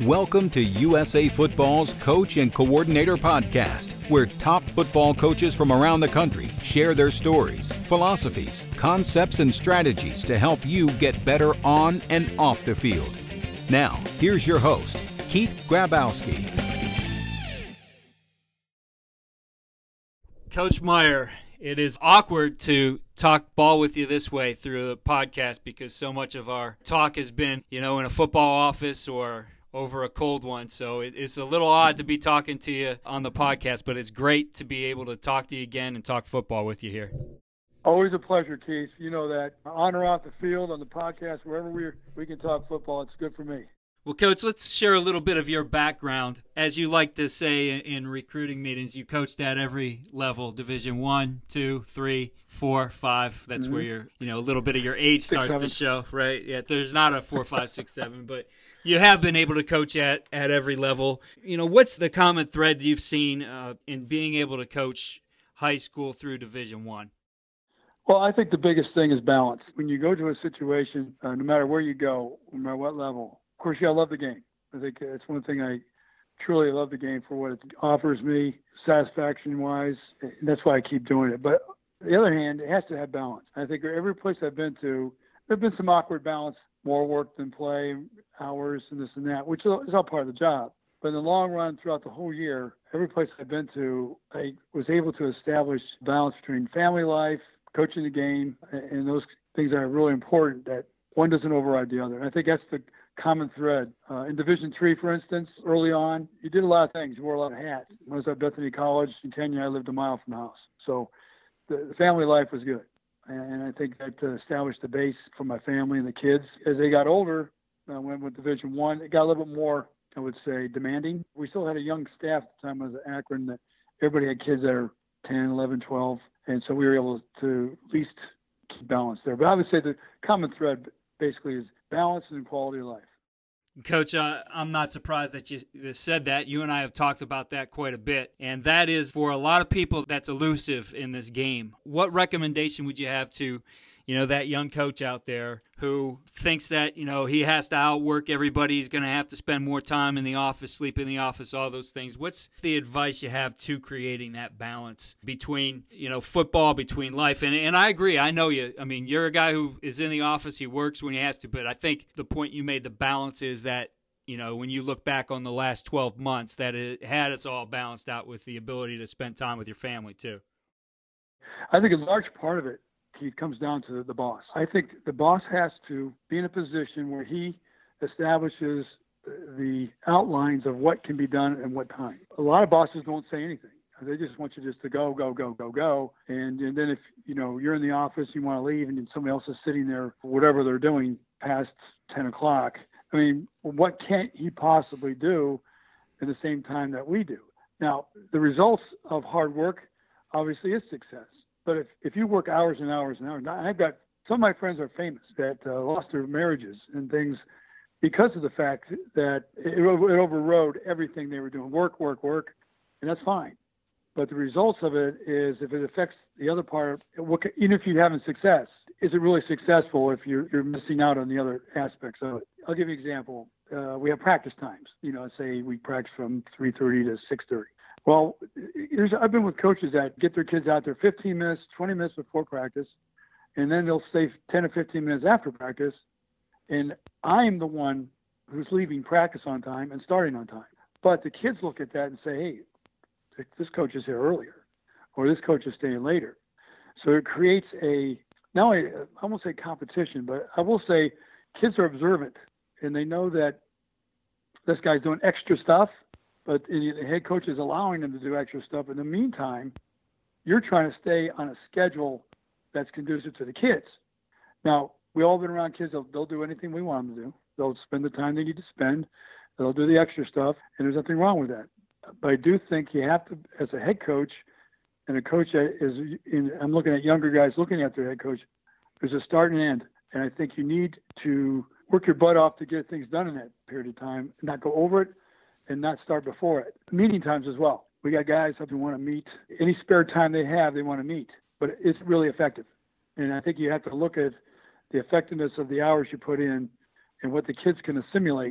Welcome to USA Football's Coach and Coordinator Podcast, where top football coaches from around the country share their stories, philosophies, concepts, and strategies to help you get better on and off the field. Now, here's your host, Keith Grabowski. Coach Meyer, it is awkward to talk ball with you this way through the podcast because so much of our talk has been, in a football office or over a cold one. So it's a little odd to be talking to you on the podcast, but it's great to be able to talk to you again and talk football with you here. Always a pleasure, Keith. You know that on or off the field, on the podcast, wherever we can talk football, it's good for me. Well, Coach, let's share a little bit of your background. As you like to say in recruiting meetings, you coached at every level, Division I, II, III, IV, V. That's where your, a little bit of your age starts to show, right? Yeah, there's not a 4, 5, 6, 7, but you have been able to coach at every level. What's the common thread you've seen in being able to coach high school through Division I? Well, I think the biggest thing is balance. When you go to a situation, no matter where you go, no matter what level, of course, you gotta love the game. I think it's one thing I truly love the game for what it offers me, satisfaction-wise. And that's why I keep doing it. But on the other hand, it has to have balance. I think every place I've been to, there've been some awkward balance, more work than play, hours, and this and that, which is all part of the job. But in the long run, throughout the whole year, every place I've been to, I was able to establish balance between family life, coaching the game, and those things that are really important, that one doesn't override the other. And I think that's the common thread. In Division III, for instance, early on, you did a lot of things. You wore a lot of hats. When I was at Bethany College in Kenya, I lived a mile from the house. So the family life was good. And I think that established the base for my family and the kids. As they got older, I went with Division I. It got a little bit more, I would say, demanding. We still had a young staff at the time I was at Akron that everybody had kids that are 10, 11, 12. And so we were able to at least keep balance there. But I would say the common thread basically is balance and quality of life. Coach, I'm not surprised that you said that. You and I have talked about that quite a bit. And that is, for a lot of people, that's elusive in this game. What recommendation would you have to, that young coach out there who thinks that, he has to outwork everybody, he's going to have to spend more time in the office, sleep in the office, all those things? What's the advice you have to creating that balance between, football, between life? And I agree. I know you. I mean, you're a guy who is in the office. He works when he has to. But I think the point you made, the balance, is that, when you look back on the last 12 months, that it had us all balanced out with the ability to spend time with your family, too. I think a large part of it, Keith, comes down to the boss. I think the boss has to be in a position where he establishes the outlines of what can be done and what time. A lot of bosses don't say anything. They just want you just to go. And then if, you're in the office, you want to leave, and then somebody else is sitting there for whatever they're doing past 10 o'clock. I mean, what can't he possibly do at the same time that we do? Now, the results of hard work obviously is success. But if you work hours and hours and hours, I've got some of my friends are famous that lost their marriages and things because of the fact that it overrode everything they were doing. Work, and that's fine. But the results of it is, if it affects the other part, even if you're having success, is it really successful if you're missing out on the other aspects of it? I'll give you an example. We have practice times. Say we practice from 3:30 to 6:30. Well, I've been with coaches that get their kids out there 15 minutes, 20 minutes before practice, and then they'll stay 10 or 15 minutes after practice, and I'm the one who's leaving practice on time and starting on time. But the kids look at that and say, hey, this coach is here earlier, or this coach is staying later. So it creates not only, I won't say competition, but I will say kids are observant, and they know that this guy's doing extra stuff, but the head coach is allowing them to do extra stuff. In the meantime, you're trying to stay on a schedule that's conducive to the kids. Now, we all been around kids. They'll do anything we want them to do. They'll spend the time they need to spend. They'll do the extra stuff, and there's nothing wrong with that. But I do think you have to, as a head coach, and a coach that I'm looking at younger guys looking at their head coach, there's a start and end. And I think you need to work your butt off to get things done in that period of time, and not go over it, and not start before it. Meeting times as well. We got guys who want to meet. Any spare time they have, they want to meet. But it's really effective. And I think you have to look at the effectiveness of the hours you put in and what the kids can assimilate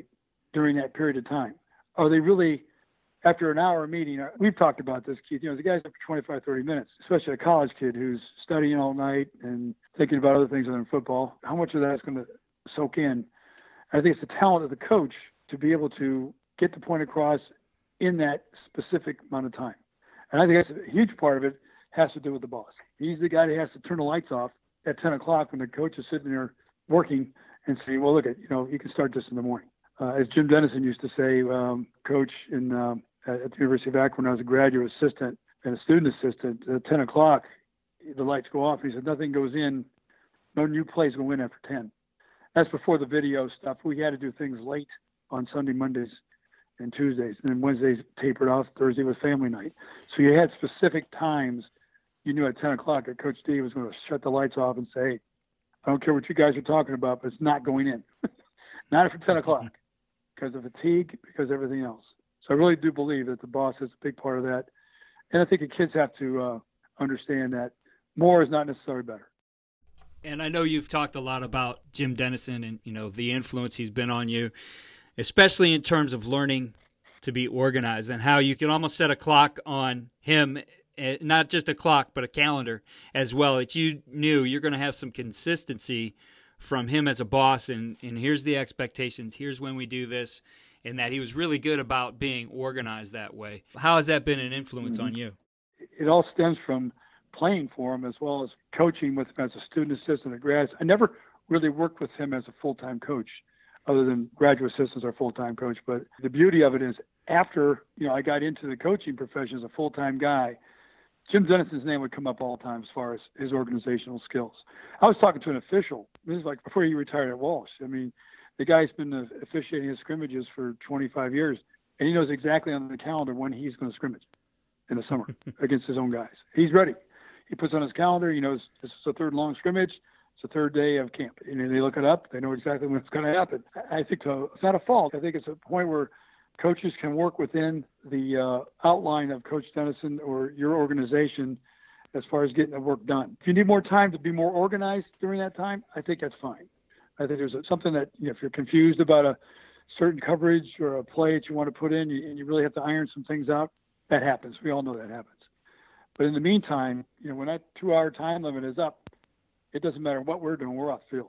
during that period of time? Are they really, after an hour meeting, we've talked about this, Keith, the guy's up for 25, 30 minutes, especially a college kid who's studying all night and thinking about other things other than football. How much of that is going to soak in? I think it's the talent of the coach to be able to get the point across in that specific amount of time. And I think that's a huge part of it has to do with the boss. He's the guy that has to turn the lights off at 10 o'clock when the coach is sitting there working and say, well, look, you can start this in the morning. As Jim Dennison used to say, coach at the University of Akron, when I was a graduate assistant and a student assistant, at 10 o'clock, the lights go off. He said, nothing goes in, no new plays go in after 10. That's before the video stuff. We had to do things late on Sunday, Mondays, and Tuesdays. And then Wednesdays tapered off. Thursday was family night. So you had specific times. You knew at 10 o'clock that Coach D was going to shut the lights off and say, hey, I don't care what you guys are talking about, but it's not going in. Not after 10 o'clock because of fatigue, because of everything else. So I really do believe that the boss is a big part of that. And I think the kids have to understand that more is not necessarily better. And I know you've talked a lot about Jim Dennison and, the influence he's been on you, especially in terms of learning to be organized and how you can almost set a clock on him, not just a clock, but a calendar as well. That you knew you're going to have some consistency from him as a boss, and here's the expectations, here's when we do this, and that he was really good about being organized that way. How has that been an influence on you? It all stems from playing for him as well as coaching with him as a student assistant at grads. I never really worked with him as a full-time coach, other than graduate assistants are full-time coach. But the beauty of it is after, I got into the coaching profession as a full-time guy, Jim Dennison's name would come up all the time as far as his organizational skills. I was talking to an official. This is like before he retired at Walsh. The guy's been officiating his scrimmages for 25 years, and he knows exactly on the calendar when he's going to scrimmage in the summer against his own guys. He's ready. He puts on his calendar. He knows this is the third long scrimmage. It's the third day of camp. And they look it up. They know exactly when it's going to happen. I think it's not a fault. I think it's a point where coaches can work within the outline of Coach Dennison or your organization as far as getting the work done. If you need more time to be more organized during that time, I think that's fine. I think there's something that, if you're confused about a certain coverage or a play that you want to put in and you really have to iron some things out, that happens. We all know that happens. But in the meantime, when that 2-hour time limit is up, it doesn't matter what we're doing, we're off field.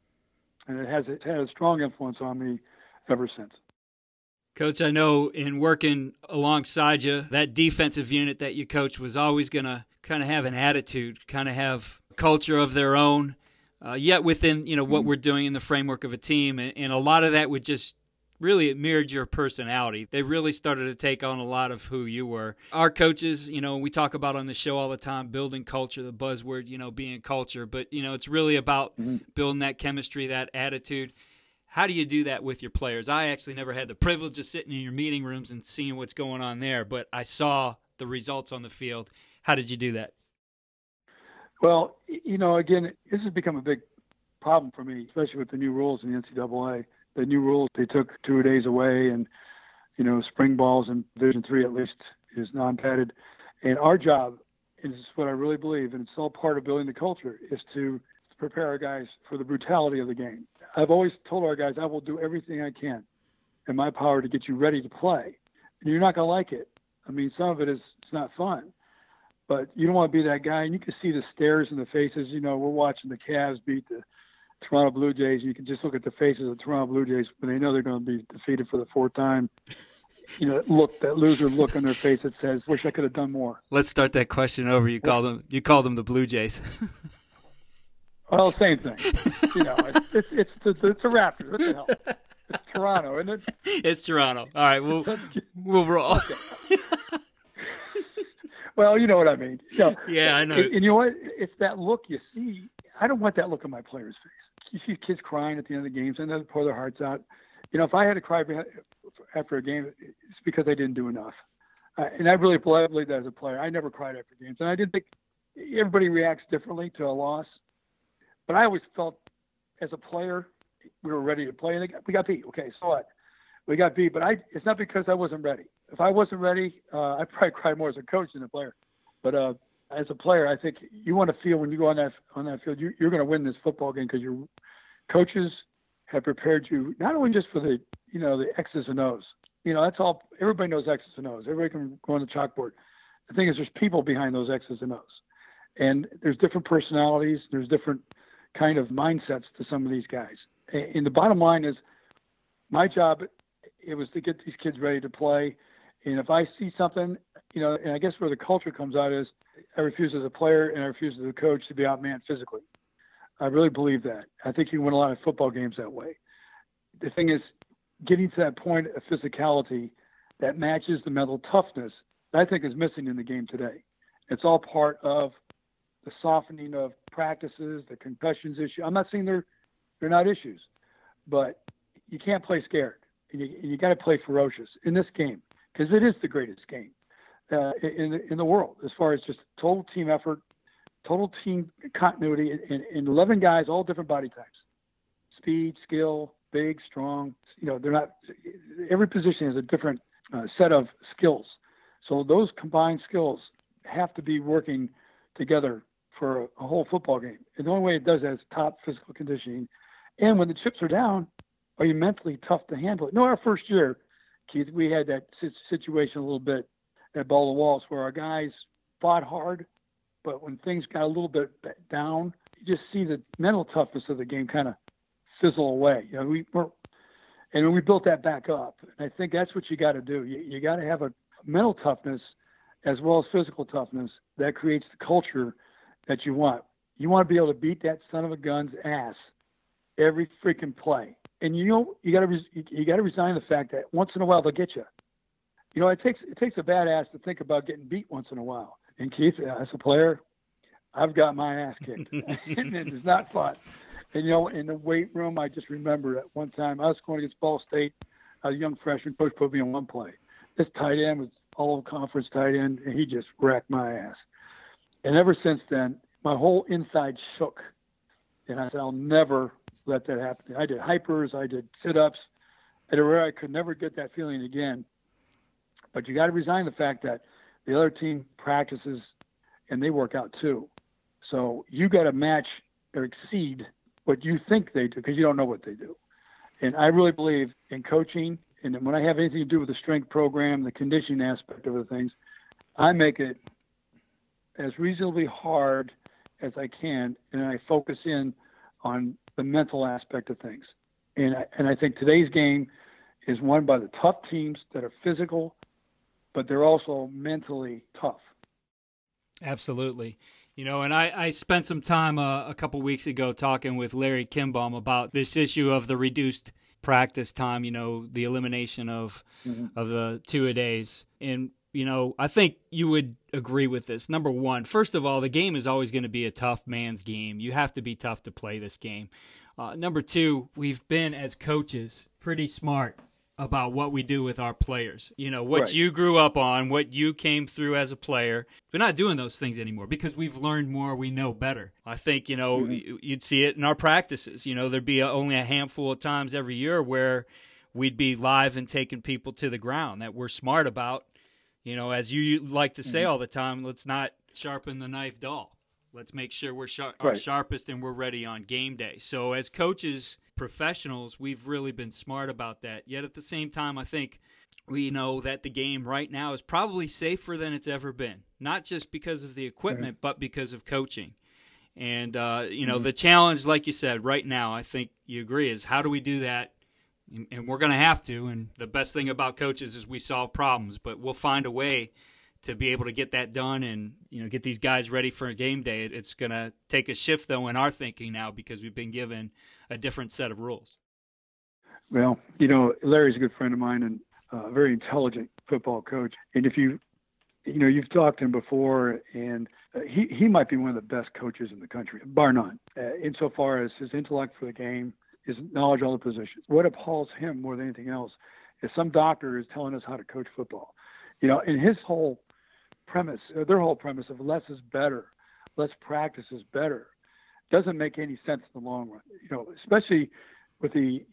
And it had a strong influence on me ever since. Coach, I know in working alongside you, that defensive unit that you coach was always going to kind of have an attitude, kind of have a culture of their own, yet within, what we're doing in the framework of a team. And a lot of that would just really, it mirrored your personality. They really started to take on a lot of who you were. Our coaches, we talk about on the show all the time, building culture, the buzzword, being culture. But, it's really about building that chemistry, that attitude. How do you do that with your players? I actually never had the privilege of sitting in your meeting rooms and seeing what's going on there, but I saw the results on the field. How did you do that? Well, again, this has become a big problem for me, especially with the new rules in the NCAA. The new rules, they took 2 days away, and, spring balls in Division III at least is non-padded. And our job, and this is what I really believe, and it's all part of building the culture, is to prepare our guys for the brutality of the game. I've always told our guys, I will do everything I can in my power to get you ready to play. And you're not going to like it. Some of it's not fun. But you don't want to be that guy. And you can see the stares in the faces. We're watching the Cavs beat the Toronto Blue Jays. You can just look at the faces of the Toronto Blue Jays when they know they're going to be defeated for the fourth time. That loser look on their face that says, wish I could have done more. Let's start that question over. You call them the Blue Jays. Well, same thing. It's the Raptors. What the hell? It's Toronto, isn't it? It's Toronto. All right, we'll roll. Okay. Well, you know what I mean. Yeah, I know. And you know what? It's that look you see. I don't want that look on my players' face. You see kids crying at the end of the games, and they pour their hearts out. If I had to cry after a game, it's because I didn't do enough. And I really believe that as a player. I never cried after games. And I didn't think everybody reacts differently to a loss. But I always felt as a player, we were ready to play. And we got beat. Okay, so what? We got beat. But it's not because I wasn't ready. If I wasn't ready, I'd probably cry more as a coach than a player. But as a player, I think you want to feel when you go on that field, you're going to win this football game because your coaches have prepared you not only just for the X's and O's. That's all. Everybody knows X's and O's. Everybody can go on the chalkboard. The thing is, there's people behind those X's and O's, and there's different personalities. There's different kind of mindsets to some of these guys. And the bottom line is, my job, it was to get these kids ready to play. And if I see something, and I guess where the culture comes out is, I refuse as a player and I refuse as a coach to be outmanned physically. I really believe that. I think you can win a lot of football games that way. The thing is, getting to that point of physicality that matches the mental toughness that I think is missing in the game today. It's all part of the softening of practices, the concussions issue. I'm not saying they're not issues, but you can't play scared. You got to play ferocious in this game, because it is the greatest game in the world as far as just total team effort, total team continuity, and 11 guys, all different body types, speed, skill, big, strong. They're not. Every position has a different set of skills. So those combined skills have to be working together for a whole football game. And the only way it does that is top physical conditioning. And when the chips are down, are you mentally tough to handle it? Our first year, Keith, we had that situation a little bit at Ball of Walls where our guys fought hard, but when things got a little bit down, you just see the mental toughness of the game kind of fizzle away. We built that back up. And I think that's what you got to do. You got to have a mental toughness as well as physical toughness that creates the culture that you want. You want to be able to beat that son of a gun's ass every freaking play. And you got to resign the fact that once in a while they'll get you. It takes a badass to think about getting beat once in a while. And Keith, as a player, I've got my ass kicked, and it's not fun. And in the weight room, I just remember at one time I was going against Ball State. I was a young freshman. Coach put me on one play. This tight end was all conference tight end, and he just wrecked my ass. And ever since then, my whole inside shook. And I said, I'll never let that happen. I did hypers. I did sit-ups. I could never get that feeling again. But you got to resign the fact that the other team practices and they work out too. So you got to match or exceed what you think they do, because you don't know what they do. And I really believe in coaching. And when I have anything to do with the strength program, the conditioning aspect of the things, I make it as reasonably hard as I can, and I focus in on the mental aspect of things. And I think today's game is won by the tough teams that are physical, but they're also mentally tough. Absolutely. And I spent some time a couple weeks ago talking with Larry Kimbaum about this issue of the reduced practice time, the elimination of the two-a-days. And, I think you would agree with this. Number one, first of all, the game is always going to be a tough man's game. You have to be tough to play this game. Number two, we've been, as coaches, pretty smart about what we do with our players. What right. You grew up on, what you came through as a player. We're not doing those things anymore because we've learned more, we know better. I think, you'd see it in our practices. There'd be only a handful of times every year where we'd be live and taking people to the ground that we're smart about. As you like to say all the time, let's not sharpen the knife dull. Let's make sure we're our sharpest and we're ready on game day. So as coaches, professionals, we've really been smart about that. Yet at the same time, I think we know that the game right now is probably safer than it's ever been, not just because of the equipment, but because of coaching. And, the challenge, like you said, right now, I think you agree, is how do we do that? And we're going to have to. And the best thing about coaches is we solve problems, but we'll find a way to be able to get that done and, get these guys ready for a game day. It's going to take a shift, though, in our thinking now because we've been given a different set of rules. Well, Larry's a good friend of mine and a very intelligent football coach. And if you've talked to him before, and he might be one of the best coaches in the country, bar none, insofar as his intellect for the game, his knowledge of all the positions. What appalls him more than anything else is some doctor is telling us how to coach football. And his whole premise, their whole premise of less is better, less practice is better, doesn't make any sense in the long run. Especially with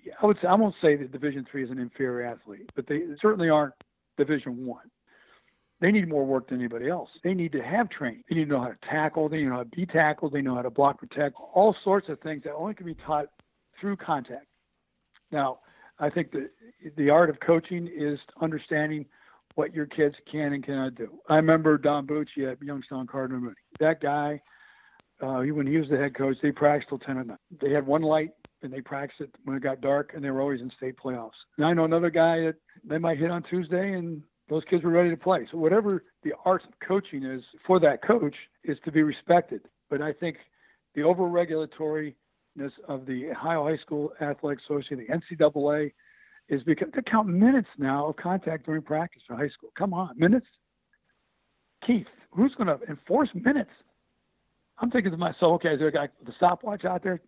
I won't say that Division III is an inferior athlete, but they certainly aren't Division I. They need more work than anybody else. They need to have training. They need to know how to tackle. They need to know how to be tackled. They know how to block, protect, all sorts of things that only can be taught through contact. Now, I think the art of coaching is understanding what your kids can and cannot do. I remember Don Bucci at Youngstown Cardinal Mooney. That guy, when he was the head coach, they practiced till 10 at night. They had one light, and they practiced it when it got dark, and they were always in state playoffs. And I know another guy that they might hit on Tuesday, and those kids were ready to play. So whatever the art of coaching is for that coach is to be respected. But I think the over-regulatoriness of the Ohio High School Athletic Association, the NCAA, is because they count minutes now of contact during practice for high school. Come on, minutes? Keith, who's going to enforce minutes? I'm thinking to myself, okay, is there a guy with a stopwatch out there?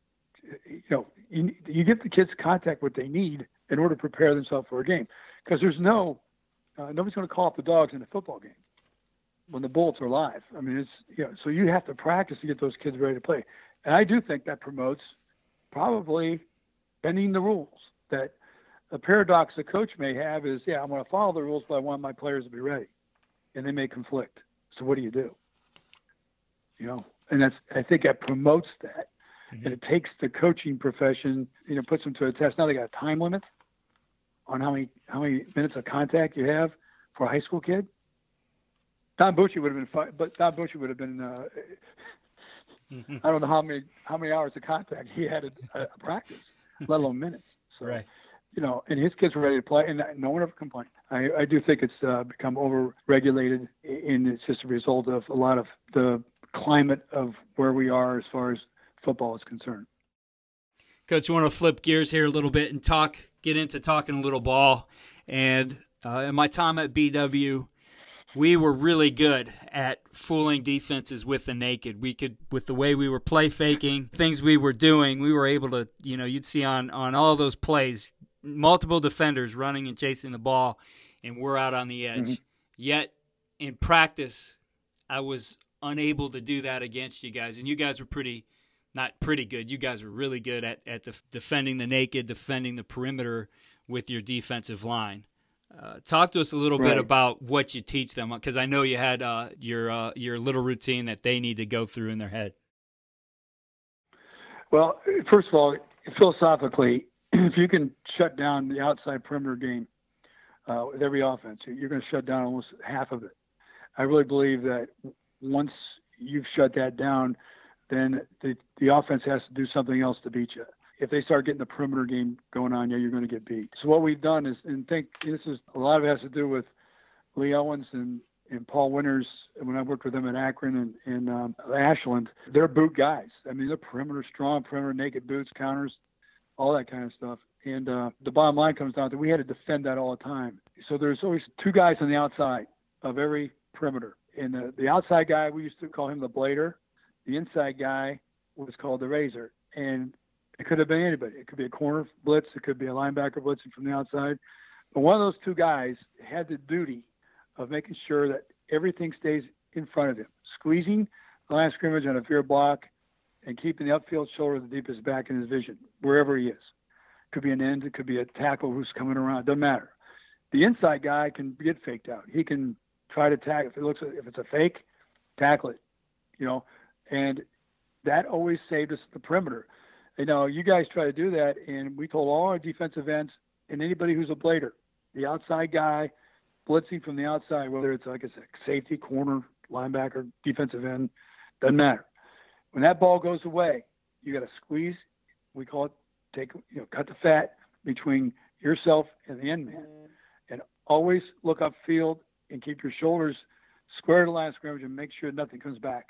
You give the kids contact what they need in order to prepare themselves for a game. Because there's nobody's going to call up the dogs in a football game when the Bullets are live. I mean, so you have to practice to get those kids ready to play. And I do think that promotes probably bending the rules. That a paradox a coach may have is, I'm going to follow the rules, but I want my players to be ready. And they may conflict. So what do you do? And I think that promotes that. Mm-hmm. And it takes the coaching profession, puts them to a test. Now they got a time limit on how many minutes of contact you have for a high school kid. Don Bucci would have been fine, but Don Bucci would have been, I don't know how many hours of contact he had at practice, let alone minutes. So, right. And his kids were ready to play, and no one ever complained. I do think it's become over-regulated, and it's just a result of a lot of the climate of where we are as far as football is concerned. Coach, I want to flip gears here a little bit and get into talking a little ball. And in my time at BW, we were really good at fooling defenses with the naked. We could, with the way we were play faking, things we were doing, we were able to, you'd see on all those plays, multiple defenders running and chasing the ball, and we're out on the edge. Mm-hmm. Yet in practice, I was unable to do that against you guys. And you guys were not pretty good. You guys were really good at defending the naked, defending the perimeter with your defensive line. Talk to us a little bit about what you teach them, because I know you had your little routine that they need to go through in their head. Well, first of all, philosophically, if you can shut down the outside perimeter game with every offense, you're going to shut down almost half of it. I really believe that once you've shut that down, then the offense has to do something else to beat you. If they start getting the perimeter game going on, you're going to get beat. So what we've done is, and a lot of it has to do with Lee Owens and Paul Winters. When I worked with them in Akron and Ashland, they're boot guys. I mean, they're strong perimeter, naked boots, counters, all that kind of stuff. And the bottom line comes down to we had to defend that all the time. So there's always two guys on the outside of every perimeter. And the outside guy, we used to call him the blader. The inside guy was called the razor. And it could have been anybody. It could be a corner blitz. It could be a linebacker blitzing from the outside. But one of those two guys had the duty of making sure that everything stays in front of him, squeezing the line of scrimmage on a veer block and keeping the upfield shoulder the deepest back in his vision, wherever he is. It could be an end. It could be a tackle who's coming around. It doesn't matter. The inside guy can get faked out. He can try to tag. If it's a fake, tackle it, and that always saved us the perimeter. You guys try to do that, and we told all our defensive ends and anybody who's a blader, the outside guy blitzing from the outside, whether it's like I said, safety, corner, linebacker, defensive end, doesn't matter. When that ball goes away, you got to squeeze. We call it cut the fat between yourself and the end man, and always look upfield and keep your shoulders square to the line of scrimmage and make sure nothing comes back.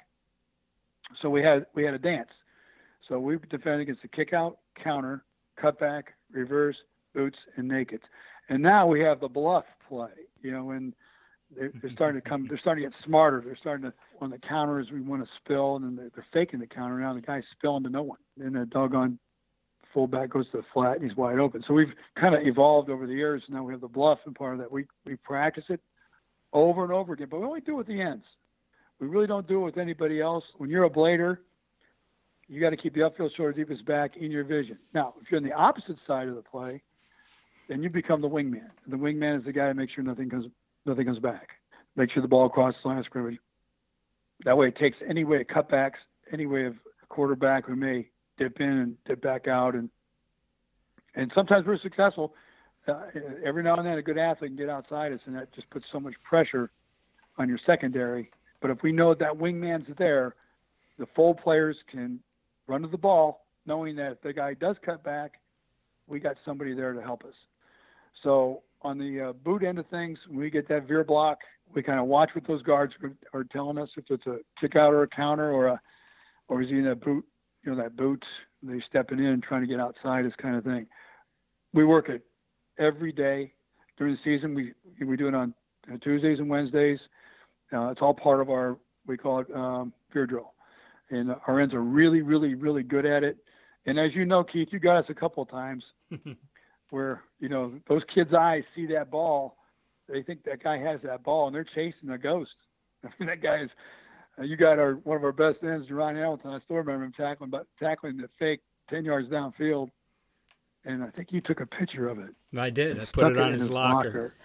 So we had a dance. So we defended against the kick out, counter, cutback, reverse, boots, and nakeds. And now we have the bluff play, and they're starting to come. They're starting to get smarter. They're starting to, on the counters, we want to spill, and then they're faking the counter. Now the guy's spilling to no one. And the doggone fullback goes to the flat, and he's wide open. So we've kind of evolved over the years. Now we have the bluff, and part of that we practice it over and over again. But we only do it with the ends. We really don't do it with anybody else. When you're a blader, you got to keep the upfield shoulder deepest back in your vision. Now, if you're on the opposite side of the play, then you become the wingman. The wingman is the guy to make sure nothing comes back. Make sure the ball crosses the line of scrimmage. That way it takes any way of cutbacks, any way of a quarterback who may dip in and dip back out and And sometimes we're successful. Every now and then a good athlete can get outside us, and that just puts so much pressure on your secondary. But if we know that wingman's there, the full players can run to the ball, knowing that if the guy does cut back, we got somebody there to help us. So on the boot end of things, when we get that veer block, we kind of watch what those guards are telling us, if it's a kick out or a counter or is he in a boot, that boot, they stepping in and trying to get outside, this kind of thing. We work it every day during the season. We do it on Tuesdays and Wednesdays. It's all part of our, we call it veer drill. And our ends are really, really, really good at it. And as you know, Keith, you got us a couple of times where, those kids' eyes see that ball. They think that guy has that ball, and they're chasing a ghost. I mean, that guy is you got one of our best ends, Ron Hamilton. I still remember him tackling the fake 10 yards downfield. And I think you took a picture of it. I did. I put it on his locker.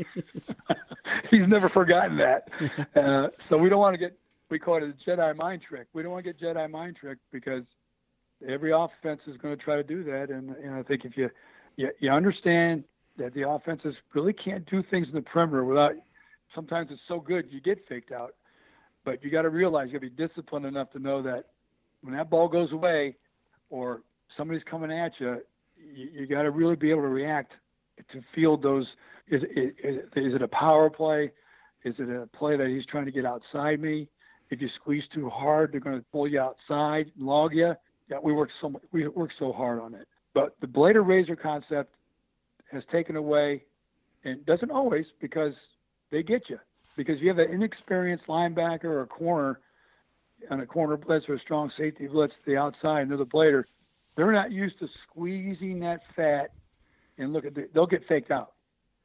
He's never forgotten that. So we don't want to get, we call it a Jedi mind trick. We don't want to get Jedi mind tricked because every offense is going to try to do that. And I think if you understand that the offenses really can't do things in the perimeter without, sometimes it's so good you get faked out. But you got to realize you got to be disciplined enough to know that when that ball goes away or somebody's coming at you, you got to really be able to react to field those. Is it a power play? Is it a play that he's trying to get outside me? If you squeeze too hard, they're going to pull you outside and log you. Yeah, we work so hard on it. But the blade or razor concept has taken away, and doesn't always, because they get you. Because you have an inexperienced linebacker or a corner on a corner blitz or a strong safety blitz to the outside, and they're the blader. They're not used to squeezing that fat, and they'll get faked out.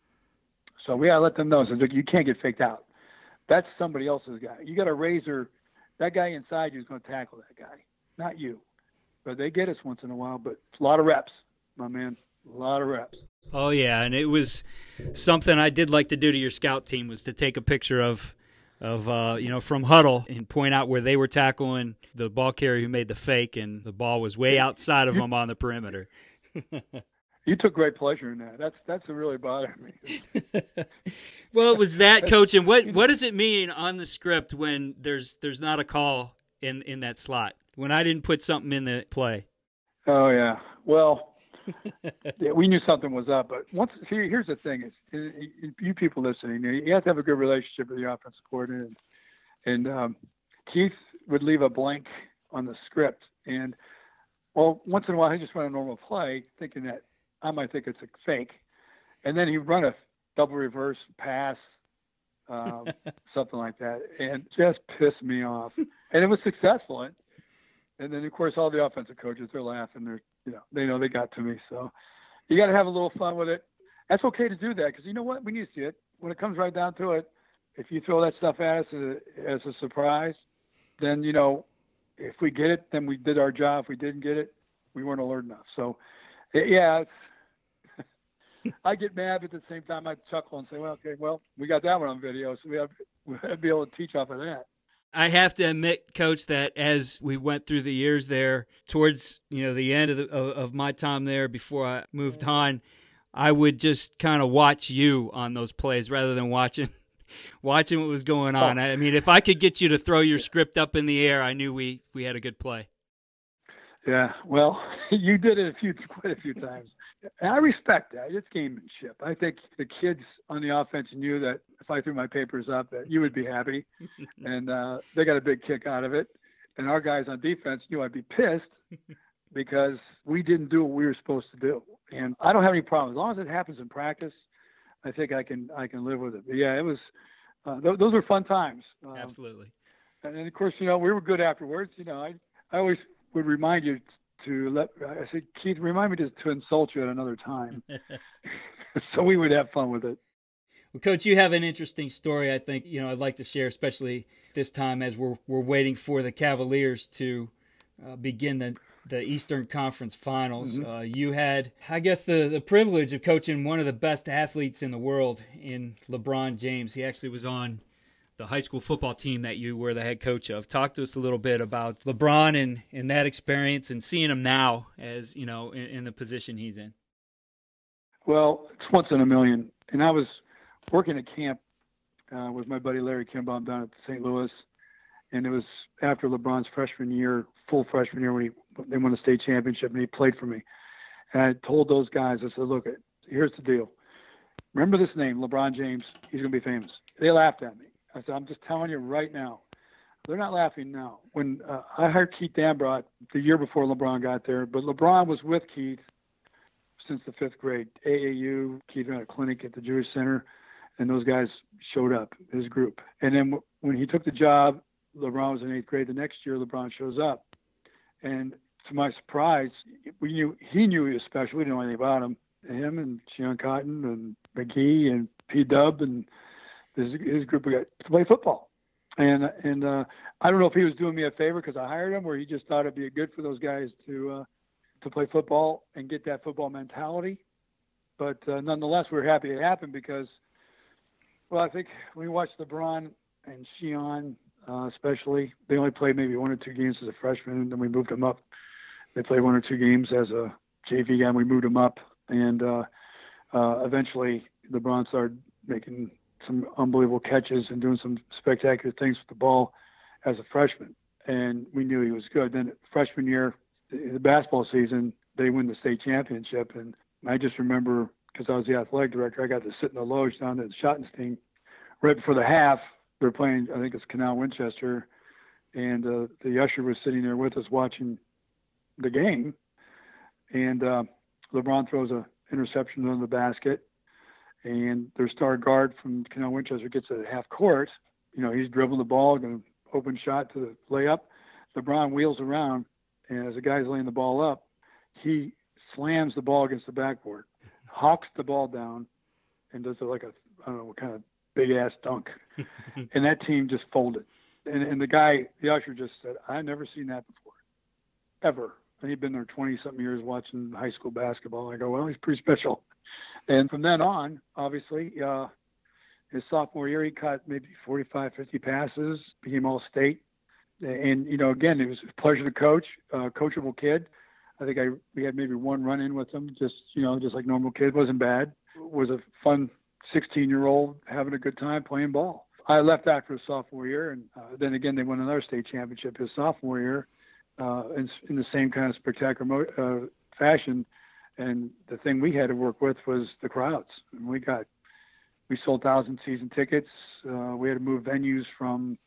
So we gotta let them know. So you can't get faked out. That's somebody else's guy. You got a razor. That guy inside you is going to tackle that guy, not you. But they get us once in a while. But it's a lot of reps, my man. A lot of reps. Oh yeah, and it was something I did like to do to your scout team, was to take a picture of from huddle and point out where they were tackling the ball carrier who made the fake, and the ball was way outside of them on the perimeter. You took great pleasure in that. That's what really bothered me. Well, it was that, Coach. And what does it mean on the script when there's not a call in that slot, when I didn't put something in the play? Oh yeah. Well, yeah, we knew something was up. But here's the thing: is you people listening, you have to have a good relationship with the offensive coordinator. And Keith would leave a blank on the script, and once in a while he just run a normal play, thinking that I might think it's a fake, and then he'd run a double reverse pass, something like that, and just pissed me off. And it was successful. And then of course all the offensive coaches, they're laughing. They know they got to me. So you got to have a little fun with it. That's okay to do that, because you know what? We need to see it. When it comes right down to it, if you throw that stuff at us as a surprise, then if we get it, then we did our job. If we didn't get it, we weren't alert enough. So yeah, I get mad, but at the same time I chuckle and say, we got that one on video, so we have to be able to teach off of that. I have to admit, Coach, that as we went through the years there, towards the end of my time there before I moved on, I would just kind of watch you on those plays rather than watching what was going on. I mean, if I could get you to throw your script up in the air, I knew we had a good play. Yeah, well, you did it quite a few times. And I respect that. It's gamemanship. I think the kids on the offense knew that if I threw my papers up, that you would be happy, and they got a big kick out of it. And our guys on defense knew I'd be pissed because we didn't do what we were supposed to do. And I don't have any problem as long as it happens in practice. I think I can live with it. But yeah, it was those were fun times. Absolutely. And then of course, we were good afterwards. I always would remind you I said, Keith, remind me to insult you at another time. So we would have fun with it. Well, Coach, you have an interesting story, I think, I'd like to share, especially this time as we're waiting for the Cavaliers to begin the Eastern Conference Finals. Mm-hmm. You had, I guess, the privilege of coaching one of the best athletes in the world in LeBron James. He actually was on the high school football team that you were the head coach of. Talk to us a little bit about LeBron and that experience and seeing him now as, in the position he's in. Well, it's once in a million. And I was working at camp with my buddy Larry Kimbaum down at St. Louis, and it was after LeBron's freshman year, full freshman year, when they won the state championship, and he played for me. And I told those guys, I said, look, here's the deal. Remember this name, LeBron James. He's going to be famous. They laughed at me. I said, I'm just telling you right now. They're not laughing now. When I hired Keith Dambrot the year before LeBron got there, but LeBron was with Keith since the 5th grade. AAU, Keith had a clinic at the Jewish Center, and those guys showed up, his group. And then when he took the job, LeBron was in 8th grade. The next year, LeBron shows up. And to my surprise, he knew he was special. We didn't know anything about him. Him and Sean Cotton and McGee and P-Dub and his group got to play football. And I don't know if he was doing me a favor because I hired him, or he just thought it'd be good for those guys to play football and get that football mentality. But nonetheless, we were happy it happened because, well, I think when we watched LeBron and Shion, especially, they only played maybe 1 or 2 games as a freshman, and then we moved them up. They played 1 or 2 games as a JV guy, and we moved them up. And eventually, LeBron started making some unbelievable catches and doing some spectacular things with the ball as a freshman. And we knew he was good. Then freshman year, the basketball season, they win the state championship. And I just remember, because I was the athletic director, I got to sit in the loge down at Schottenstein. Right before the half, they were playing, I think it's Canal Winchester, and the usher was sitting there with us watching the game. And LeBron throws an interception on the basket, and their star guard from Canal Winchester gets to the half court. You know, he's dribbling the ball, going to open shot to the layup. LeBron wheels around, and as the guy's laying the ball up, he slams the ball against the backboard, hawks the ball down, and does like a, I don't know what kind of big-ass dunk. And that team just folded. And the usher just said, I've never seen that before, ever. And he'd been there 20-something years watching high school basketball. I go, well, he's pretty special. And from then on, obviously, his sophomore year, he caught maybe 45, 50 passes, became all-state. And, you know, again, it was a pleasure to coach, coachable kid. I think we had maybe 1 run-in with him, just like normal kid. Wasn't bad. Was a fun 16-year-old having a good time playing ball. I left after his sophomore year, and then again, they won another state championship his sophomore year in the same kind of spectacular fashion. And the thing we had to work with was the crowds. And we sold 1,000 season tickets. We had to move venues from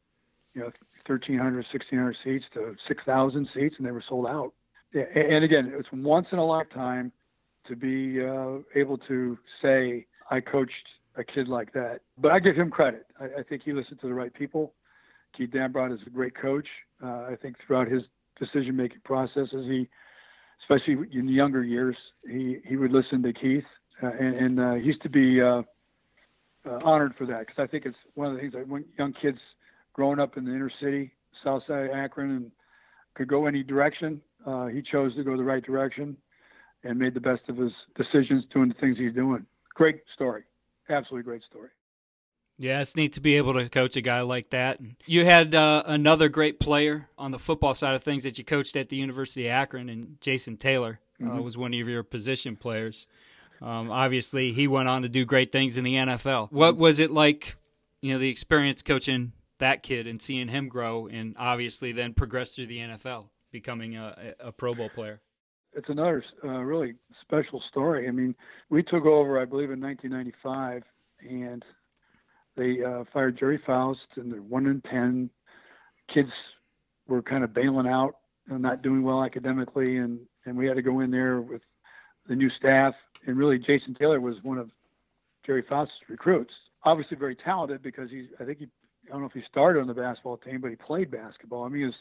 1,300, 1,600 seats to 6,000 seats, and they were sold out. Yeah, and again, it was once in a lifetime to be able to say, I coached a kid like that. But I give him credit. I think he listened to the right people. Keith Dambrot is a great coach. I think throughout his decision-making processes, especially in the younger years, he would listen to Keith. And he used to be honored for that, because I think it's one of the things that when young kids growing up in the inner city, south side of Akron, and could go any direction, he chose to go the right direction and made the best of his decisions doing the things he's doing. Great story. Absolutely great story. Yeah, it's neat to be able to coach a guy like that. You had another great player on the football side of things that you coached at the University of Akron, and Jason Taylor was one of your position players. Obviously, he went on to do great things in the NFL. What was it like, the experience coaching that kid and seeing him grow and obviously then progress through the NFL, becoming a Pro Bowl player? It's another really special story. I mean, we took over, I believe, in 1995, and they fired Jerry Faust, and they're 1-10. Kids were kind of bailing out and not doing well academically, and we had to go in there with the new staff. And really, Jason Taylor was one of Jerry Faust's recruits. Obviously very talented, because I don't know if he started on the basketball team, but he played basketball. I mean,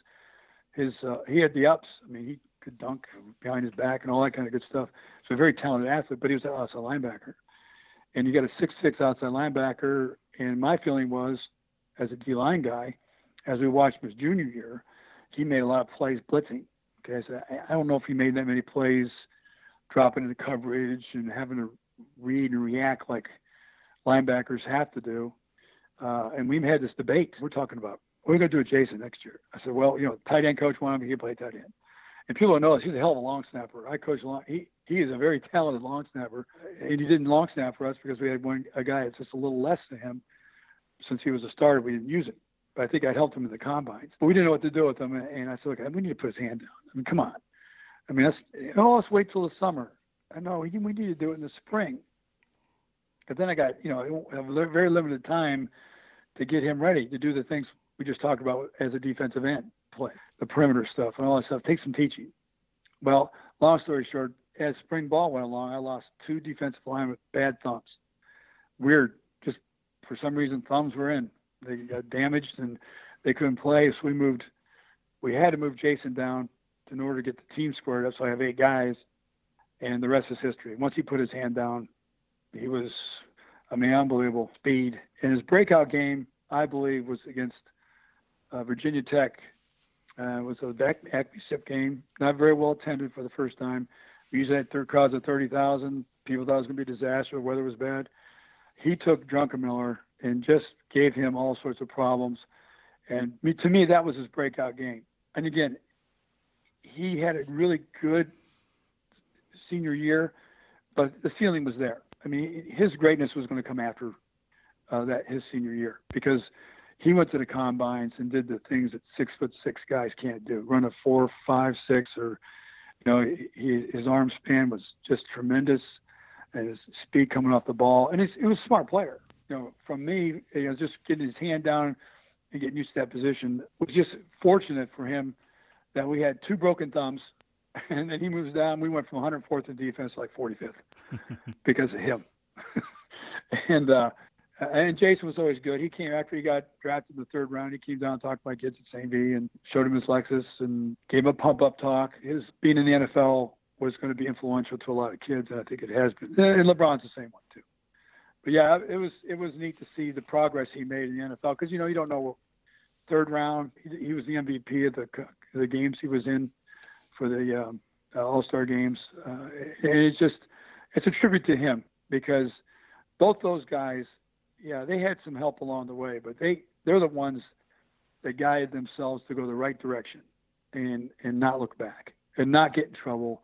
he had the ups. I mean, he could dunk behind his back and all that kind of good stuff. So a very talented athlete, but he was an outside linebacker. And you got a 6'6" outside linebacker. And my feeling was, as a D-line guy, as we watched him his junior year, he made a lot of plays blitzing. Okay, so I don't know if he made that many plays dropping into coverage and having to read and react like linebackers have to do. And we had this debate. We're talking about, what are we going to do with Jason next year? I said, well, tight end coach wanted him to play tight end. And people don't know this. He's a hell of a long snapper. I coach long. He is a very talented long snapper, and he didn't long snap for us because we had a guy that's just a little less than him. Since he was a starter, we didn't use him. But I think I helped him in the combines. But we didn't know what to do with him, and I said, look, we need to put his hand down. I mean, come on. I mean, let's wait till the summer. I know we need to do it in the spring. But then I got, a very limited time to get him ready to do the things we just talked about as a defensive end play, the perimeter stuff and all that stuff. Take some teaching. Well, long story short, as spring ball went along, I lost 2 defensive linemen with bad thumbs. Weird. Just for some reason, thumbs were in. They got damaged and they couldn't play. So we had to move Jason down in order to get the team squared up. So I have 8 guys, and the rest is history. Once he put his hand down, he was, unbelievable speed. And his breakout game, I believe, was against Virginia Tech. It was a Acme SIP game, not very well attended for the first time. We usually had crowds of 30,000. People thought it was going to be a disaster. The weather was bad. He took Druckenmiller and just gave him all sorts of problems. And to me, that was his breakout game. And again, he had a really good senior year, but the ceiling was there. I mean, his greatness was going to come after his senior year, because he went to the combines and did the things that 6'6" guys can't do. Run a 4, 5, 6, or his arm span was just tremendous, and his speed coming off the ball. And he was a smart player. From me, just getting his hand down and getting used to that position was just fortunate for him that we had 2 broken thumbs, and then he moves down. We went from 104th in defense to like 45th because of him. And Jason was always good. He came after he got drafted in the 3rd round. He came down and talked to my kids at St. V and showed him his Lexus and gave him a pump-up talk. His being in the NFL was going to be influential to a lot of kids, and I think it has been. And LeBron's the same one too. But yeah, it was neat to see the progress he made in the NFL, because you don't know. 3rd round, he was the MVP of the games he was in for the All-Star games, and it's a tribute to him, because both those guys, yeah, they had some help along the way, but they're the ones that guided themselves to go the right direction and not look back and not get in trouble.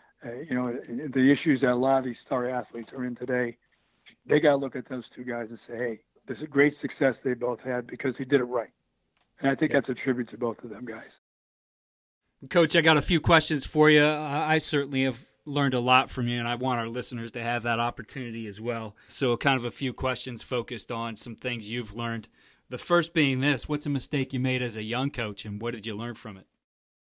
The issues that a lot of these star athletes are in today, they got to look at those 2 guys and say, hey, this is a great success they both had because they did it right. And I think that's a tribute to both of them guys. Coach, I got a few questions for you. I certainly have learned a lot from you, and I want our listeners to have that opportunity as well. So kind of a few questions focused on some things you've learned. The first being this: what's a mistake you made as a young coach, and what did you learn from it?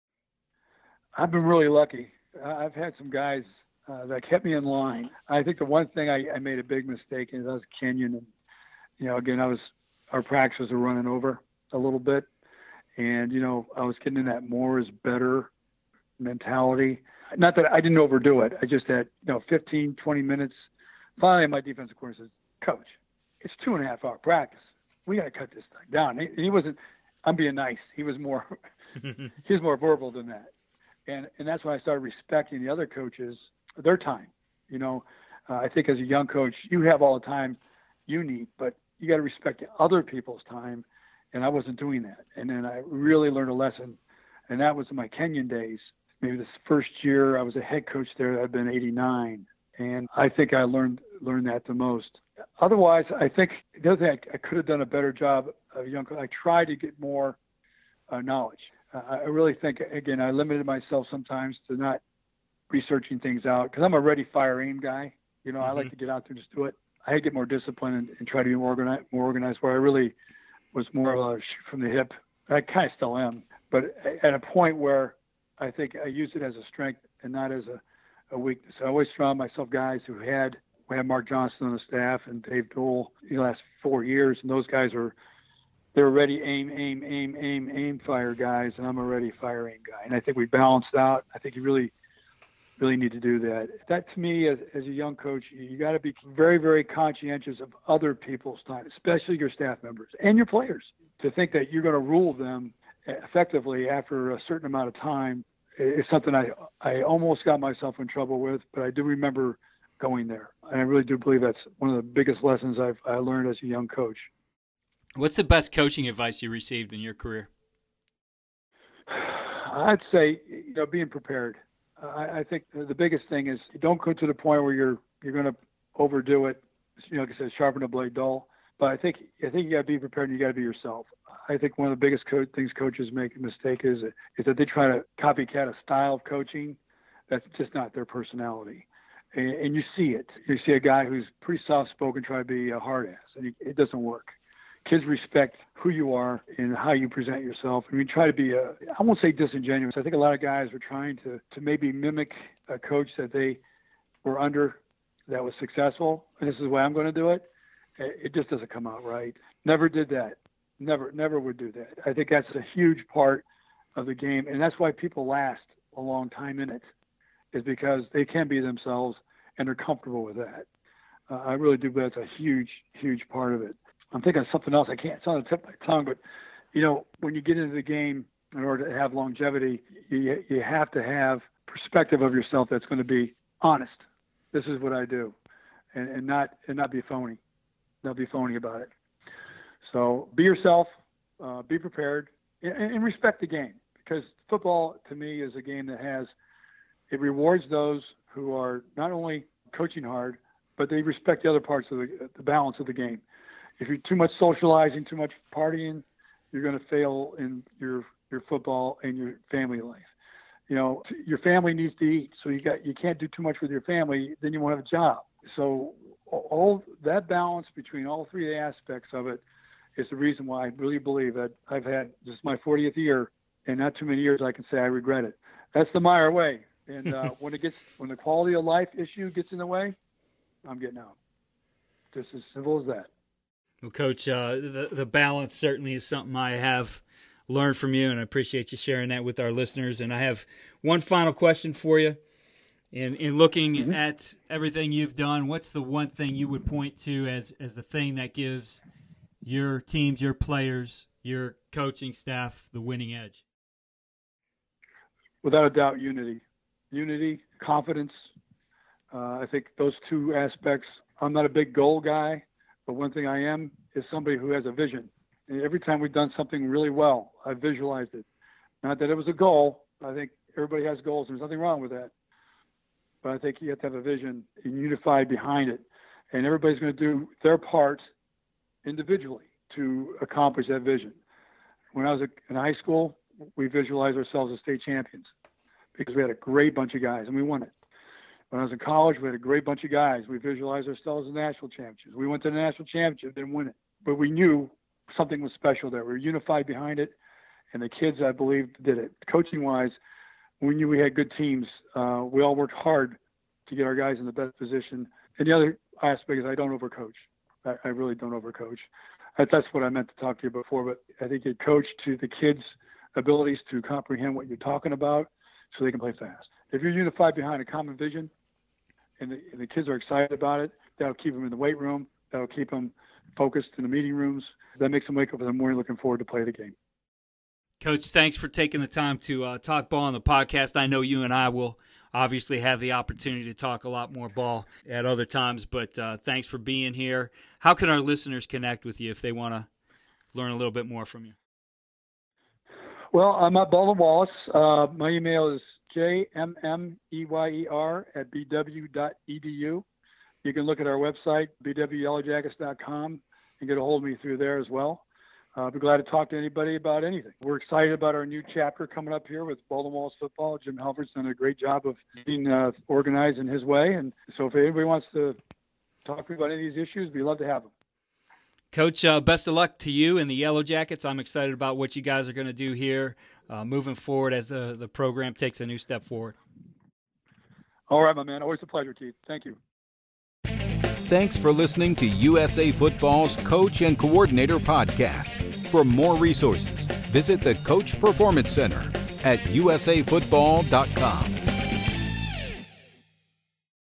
I've been really lucky. I've had some guys that kept me in line. I think the one thing I made a big mistake in is I was Kenyon, and again, our practices were running over a little bit, and I was getting in that more is better mentality. Not that I didn't overdo it. I just had 15, 20 minutes. Finally, my defensive coordinator says, Coach, it's 2.5-hour practice. We got to cut this thing down. And he wasn't. I'm being nice. He was more. He was more verbal than that. And that's when I started respecting the other coaches, their time. I think as a young coach, you have all the time you need, but you got to respect other people's time. And I wasn't doing that. And then I really learned a lesson, and that was in my Kenyon days. Maybe this first year I was a head coach there. I'd been 89, and I think I learned that the most. Otherwise, I think the other thing I could have done a better job of young coach. I tried to get more knowledge. I really think, again, I limited myself sometimes to not researching things out, because I'm a ready, fire, aim guy. I like to get out there and just do it. I had to get more disciplined and try to be more organized, where I really was more of a shoot from the hip. I kind of still am, but at a point where I think I use it as a strength and not as a weakness. I always found myself guys we had Mark Johnson on the staff and Dave Dole the last 4 years, and those guys they're ready, aim, fire guys, and I'm a ready, fire, aim guy. And I think we balanced out. I think you really need to do that. That, to me, as a young coach, you got to be very, very conscientious of other people's time, especially your staff members and your players. To think that you're going to rule them effectively after a certain amount of time is something I almost got myself in trouble with, but I do remember going there. And I really do believe that's one of the biggest lessons I learned as a young coach. What's the best coaching advice you received in your career? I'd say, being prepared. I think the biggest thing is don't go to the point where you're going to overdo it. Like I said, sharpen the blade dull. But I think you got to be prepared and you got to be yourself. I think one of the biggest things coaches make a mistake is that they try to copycat a style of coaching that's just not their personality. And you see it. You see a guy who's pretty soft-spoken try to be a hard ass, and it doesn't work. Kids respect who you are and how you present yourself. And we try to be, I won't say disingenuous. I think a lot of guys were trying to maybe mimic a coach that they were under that was successful, and this is the way I'm going to do it. It just doesn't come out right. Never did that. Never would do that. I think that's a huge part of the game, and that's why people last a long time in it, is because they can be themselves and they're comfortable with that. I really do believe that's a huge, huge part of it. I'm thinking of something else. It's on the tip of my tongue, but when you get into the game, in order to have longevity, you have to have perspective of yourself that's going to be honest. This is what I do, and not be phony. Not be phony about it. So be yourself, be prepared, and respect the game, because football to me is a game that it rewards those who are not only coaching hard, but they respect the other parts of the balance of the game. If you're too much socializing, too much partying, you're going to fail in your football and your family life. Your family needs to eat, so you can't do too much with your family, then you won't have a job. So all that balance between all three aspects of it is the reason why I really believe that this is my 40th year, and not too many years I can say I regret it. That's the Meyer way. And when the quality of life issue gets in the way, I'm getting out. Just as simple as that. Well, Coach, the balance certainly is something I have learned from you, and I appreciate you sharing that with our listeners. And I have one final question for you. In looking at everything you've done, what's the one thing you would point to as the thing that gives your teams, your players, your coaching staff the winning edge? Without a doubt, unity. Unity, confidence. I think those two aspects. I'm not a big goal guy, but one thing I am is somebody who has a vision. And every time we've done something really well, I visualized it. Not that it was a goal. I think everybody has goals. There's nothing wrong with that. But I think you have to have a vision and unify behind it. And everybody's going to do their part individually to accomplish that vision. When I was in high school, we visualized ourselves as state champions because we had a great bunch of guys, and we won it. When I was in college, we had a great bunch of guys. We visualized ourselves as national champions. We went to the national championship, didn't win it. But we knew something was special there. We were unified behind it, and the kids, I believe, did it. Coaching-wise, we knew we had good teams. We all worked hard to get our guys in the best position. And the other aspect is I don't overcoach. I really don't overcoach. That's what I meant to talk to you before, but I think you coach to the kids' abilities to comprehend what you're talking about so they can play fast. If you're unified behind a common vision and the kids are excited about it, that'll keep them in the weight room. That'll keep them focused in the meeting rooms. That makes them wake up in the morning looking forward to play the game. Coach, thanks for taking the time to talk ball on the podcast. I know you and I will obviously have the opportunity to talk a lot more ball at other times, but thanks for being here. How can our listeners connect with you if they want to learn a little bit more from you? Well, I'm at Baldwin Wallace. My email is jmmeyer@bw.edu. You can look at our website, bwyellowjackets.com, and get a hold of me through there as well. I'll be glad to talk to anybody about anything. We're excited about our new chapter coming up here with Baldwin Wallace football. Jim Halbert's done a great job of being organized in his way. And so if anybody wants to talk to me about any of these issues, we'd love to have them. Coach, best of luck to you and the Yellow Jackets. I'm excited about what you guys are going to do here moving forward as the program takes a new step forward. All right, my man. Always a pleasure, Keith. Thank you. Thanks for listening to USA Football's Coach and Coordinator Podcast. For more resources, visit the Coach Performance Center at usafootball.com.